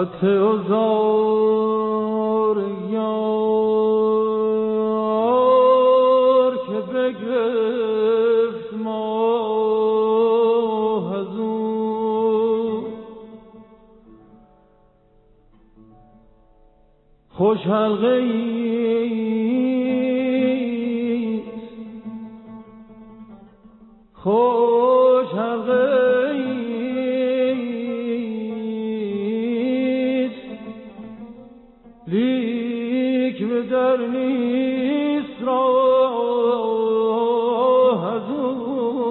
خط ازار یار که بگرفت ماه از او خوش حلقه ایست خوش حلقه ایست لیک به در نیست راه از او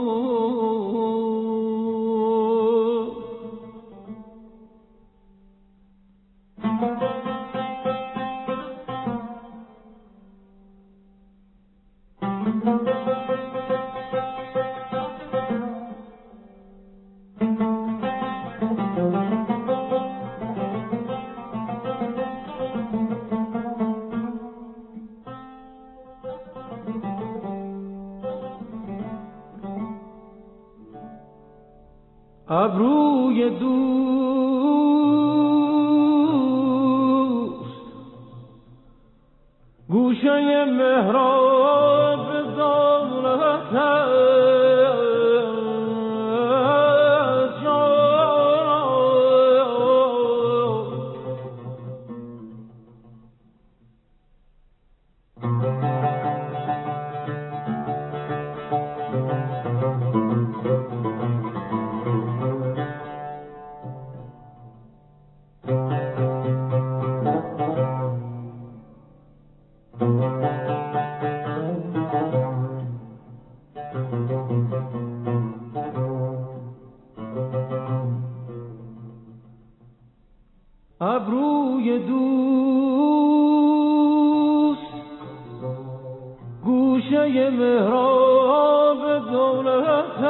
ابروی دوست گوشه محراب دولت ابروی دوست گوشه محراب دولت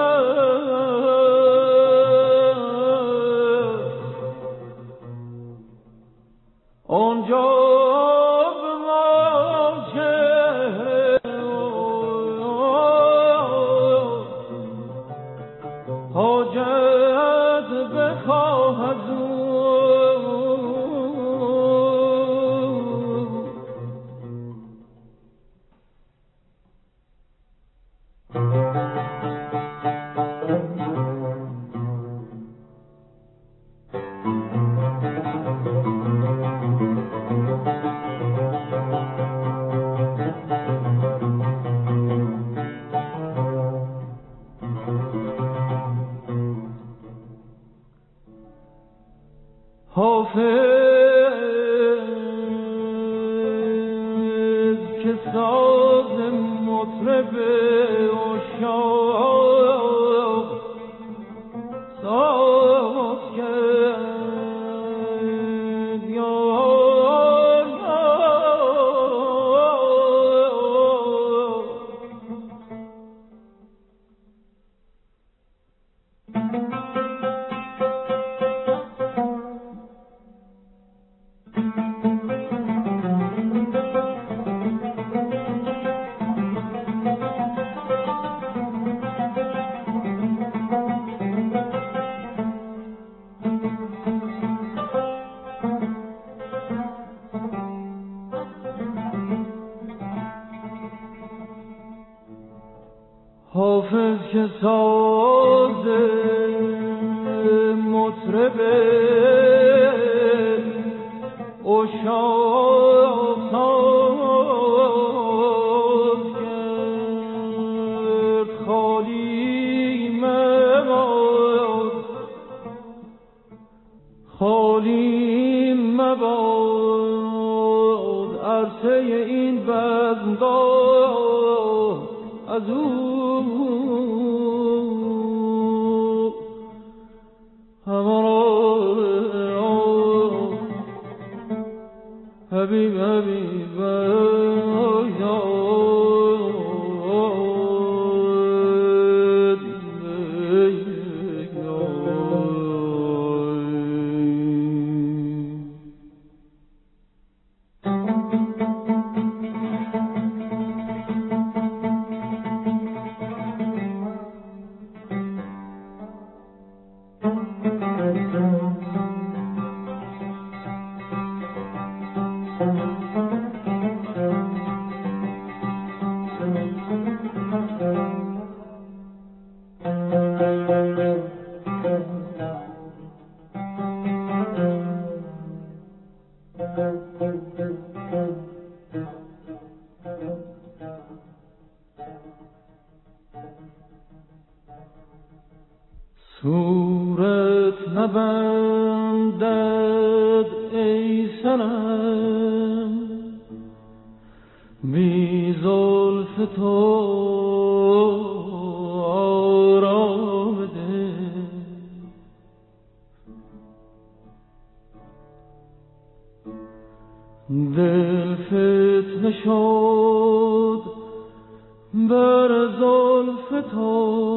آنجا به ما چهره حاجت بخواه از او حافظ که ساز مطرب عشاق ساز کرد یار حافظ که ساز مطرب عشاق ساز کرد خالی مباد عرصه این بزمگاه از او حبیب حبیب صورت نبندد ای صنم بی زلف تو آرام ده دل فتنه شد بر زلف تو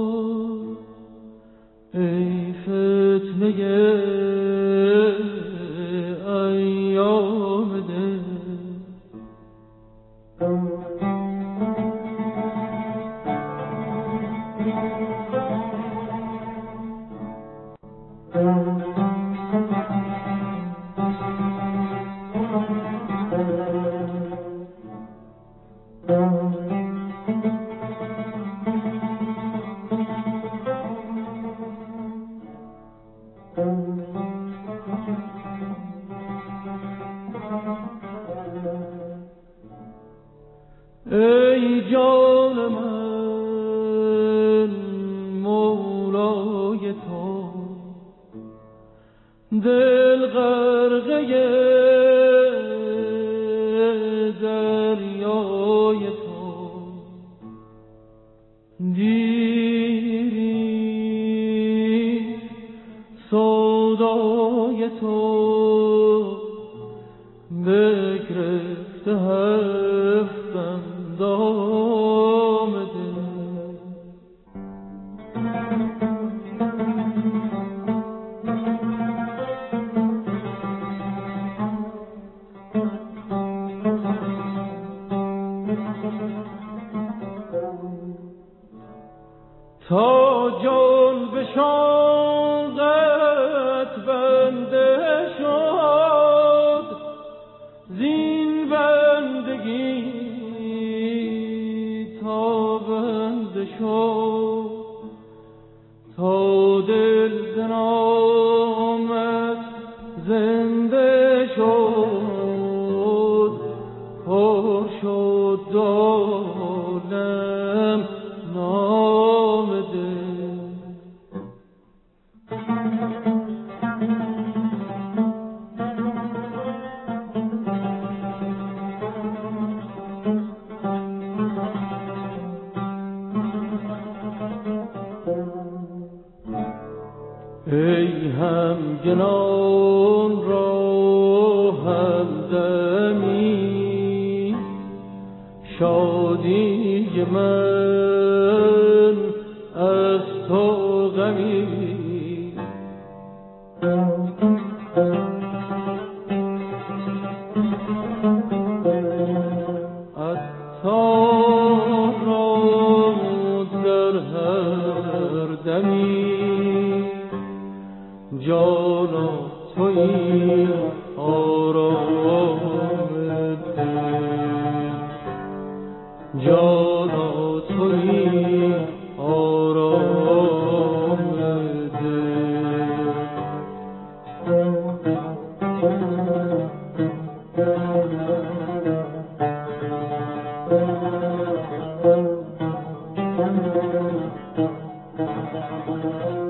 ای فتنه ایام ده ای جان من مولای تو دل غرقه دریای تو دیری سودای تو بگرفته هفتم دام ده تا جان به شوقت بنده شد زین بندگی تا بنده شد تا دل ز نامت زنده شد پر شد عالم نام ده ای همگنان را همدمی شادی من از تو غمی عطار را در هر دمی جانا تویی آرام دل جانا تویی آرام دل